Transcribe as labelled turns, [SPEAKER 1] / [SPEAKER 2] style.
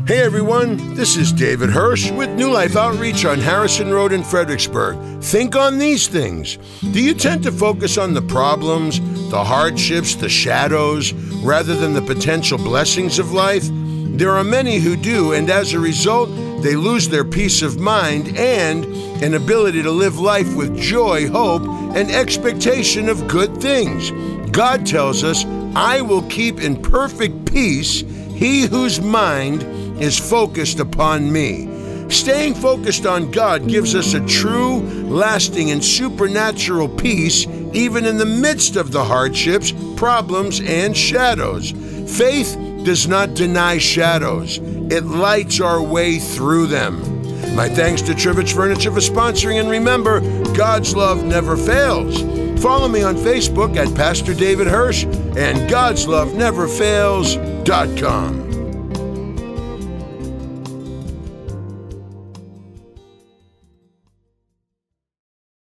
[SPEAKER 1] Hey everyone, this is David Hirsch with New Life Outreach on Harrison Road in Fredericksburg. Think on these things. Do you tend to focus on the problems, the hardships, the shadows, rather than the potential blessings of life? There are many who do, and as a result, they lose their peace of mind and an ability to live life with joy, hope, and expectation of good things. God tells us, "I will keep in perfect peace he whose mind is focused upon me." Staying focused on God gives us a true, lasting, and supernatural peace even in the midst of the hardships, problems, and shadows. Faith does not deny shadows. It lights our way through them. My thanks to Trivich Furniture for sponsoring, and remember, God's love never fails. Follow me on Facebook at Pastor David Hirsch and God'sLoveNeverFails.com.